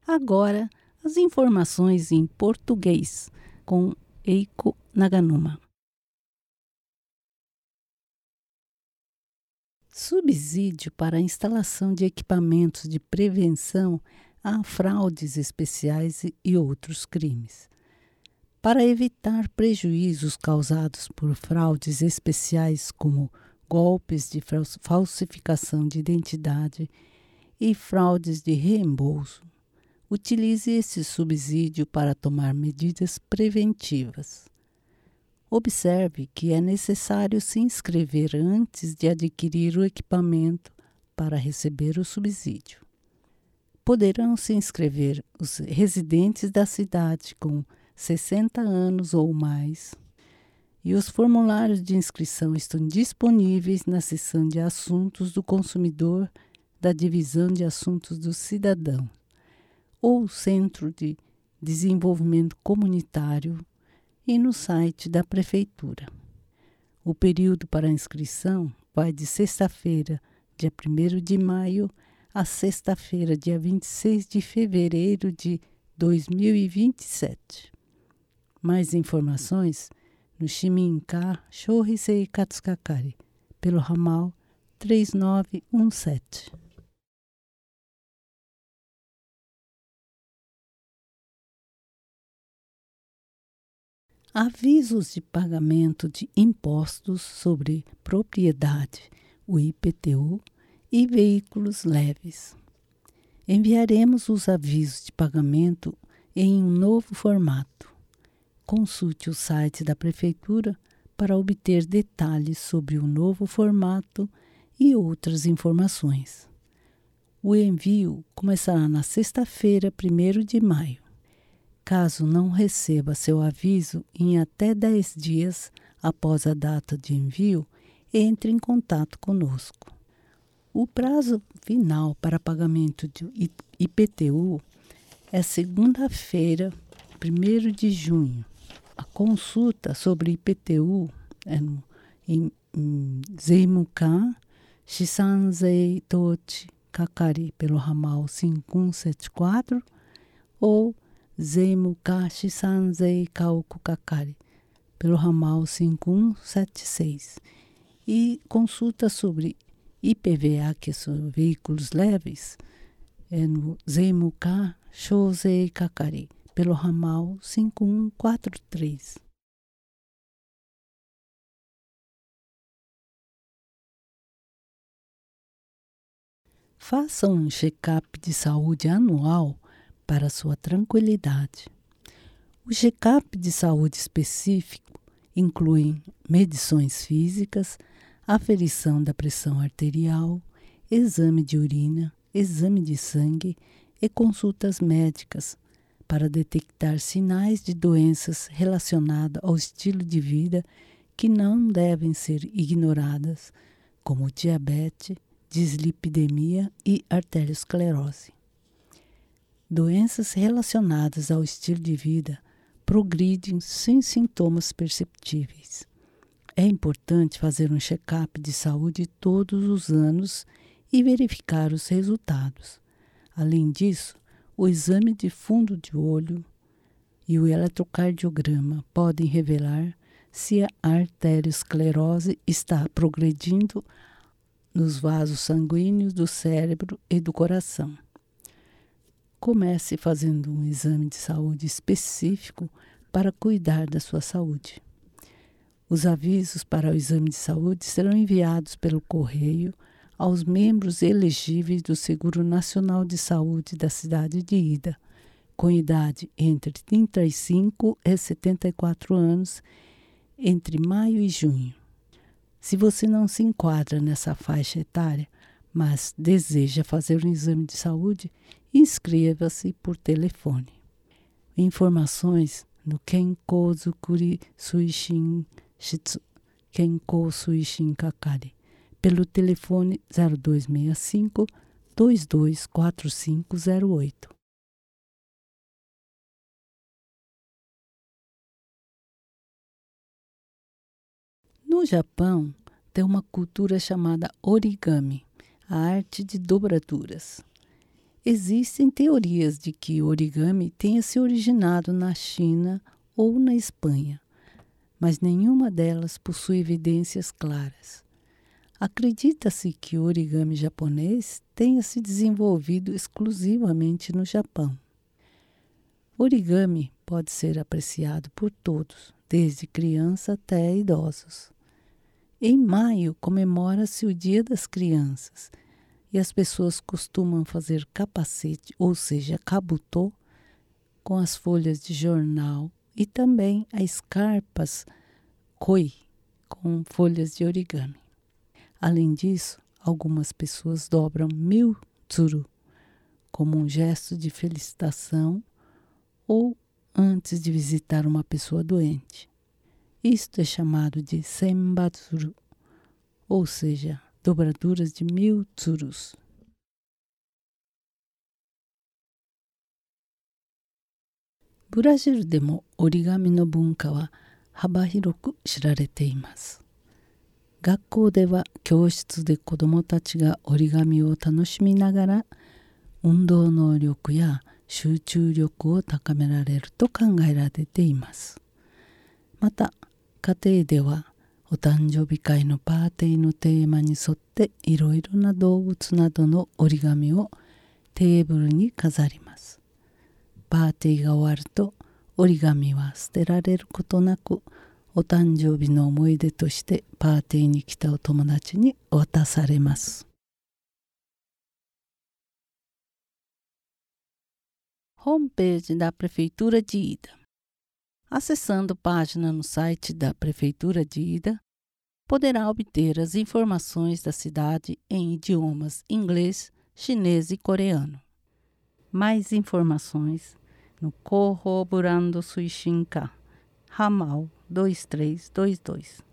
Agora, as informações em português com Eiko Naganuma. Subsídio para a instalação de equipamentos de prevenção a fraudes especiais e outros crimes. Para evitar prejuízos causados por fraudes especiais como golpes de falsificação de identidade e fraudes de reembolso, utilize esse subsídio para tomar medidas preventivas. Observe que é necessário se inscrever antes de adquirir o equipamento para receber o subsídio. Poderão se inscrever os residentes da cidade com 60 anos ou mais, e os formulários de inscrição estão disponíveis na seção de Assuntos do Consumidor da Divisão de Assuntos do Cidadão ou Centro de Desenvolvimento Comunitário e no site da Prefeitura. O período para a inscrição vai de sexta-feira, dia 1º de maio, a sexta-feira, dia 26 de fevereiro de 2027. Mais informações no Shiminka Shorisei Katsukakari, pelo ramal 3917. Avisos de pagamento de impostos sobre propriedade, o IPTU, e veículos leves. Enviaremos os avisos de pagamento em um novo formato. Consulte o site da Prefeitura para obter detalhes sobre o novo formato e outras informações. O envio começará na sexta-feira, 1º de maio. Caso não receba seu aviso em até 10 dias após a data de envio, entre em contato conosco. O prazo final para pagamento de IPTU é segunda-feira, 1º de junho. A consulta sobre IPTU é em Zeimukan Shisanzei Tochi Kakari pelo ramal 5174 ou Zeimukan Shisanzei Kauku Kakari pelo ramal 5176. E consulta sobre IPVA, que são veículos leves, é no Zeimukan Shosei Kakari pelo ramal 5143. Faça um check-up de saúde anual para sua tranquilidade. O check-up de saúde específico inclui medições físicas, aferição da pressão arterial, exame de urina, exame de sangue e consultas médicas para detectar sinais de doenças relacionadas ao estilo de vida que não devem ser ignoradas, como diabetes, dislipidemia e arteriosclerose. Doenças relacionadas ao estilo de vida progridem sem sintomas perceptíveis. É importante fazer um check-up de saúde todos os anos e verificar os resultados. Além disso, o exame de fundo de olho e o eletrocardiograma podem revelar se a arteriosclerose está progredindo nos vasos sanguíneos do cérebro e do coração. Comece fazendo um exame de saúde específico para cuidar da sua saúde. Os avisos para o exame de saúde serão enviados pelo correio aos membros elegíveis do Seguro Nacional de Saúde da cidade de Ida, com idade entre 35 e 74 anos, entre maio e junho. Se você não se enquadra nessa faixa etária, mas deseja fazer um exame de saúde, inscreva-se por telefone. Informações no Kenko Zukuri Suishin Shitsu, Kenko Suishin Kakari, pelo telefone 0265 224508. No Japão, tem uma cultura chamada origami, a arte de dobraduras. Existem teorias de que o origami tenha se originado na China ou na Espanha, mas nenhuma delas possui evidências claras. Acredita-se que o origami japonês tenha se desenvolvido exclusivamente no Japão. Origami pode ser apreciado por todos, desde criança até idosos. Em maio comemora-se o Dia das Crianças e as pessoas costumam fazer capacete, ou seja, kabutô, com as folhas de jornal e também as carpas koi, com folhas de origami. Além disso, algumas pessoas dobram 1000 tsuru como um gesto de felicitação ou antes de visitar uma pessoa doente. Isto é chamado de senbatsuru, ou seja, dobraduras de 1000 tsurus. Brasil de mo origami no bunka wa habahiroku shirarete imasu. 学校では教室で子どもたちが折り紙を楽しみながら運動能力や集中力を高められると考えられています。また家庭ではお誕生日会のパーティーのテーマに沿っていろいろな動物などの折り紙をテーブルに飾ります。パーティーが終わると折り紙は捨てられることなくお誕生日の思い出としてパーティーに来たお友達に渡されます。Homepage da Prefeitura de Ida. Acessando página no site da Prefeitura de Ida, poderá obter as informações da cidade em idiomas inglês, chinês e coreano. Mais informações no Corroborando Suishinka, ramal 2322.